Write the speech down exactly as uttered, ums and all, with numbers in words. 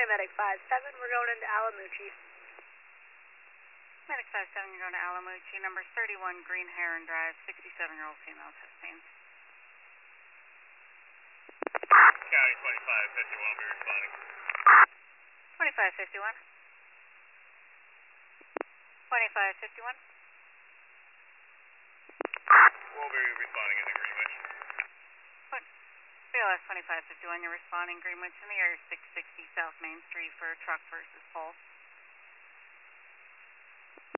Medic five seven, we're going into Alamucci. Medic five seven, you're going to Alamucci, number thirty-one Green Heron Drive, sixty-seven-year-old female, chest pains. County twenty-five fifty-one will be responding. twenty-five fifty-one. twenty-five fifty-one. We'll be responding in the Greenwich. B L S twenty-five fifty-one, you're responding Greenwich in the area six sixty South Main Street for truck versus pole.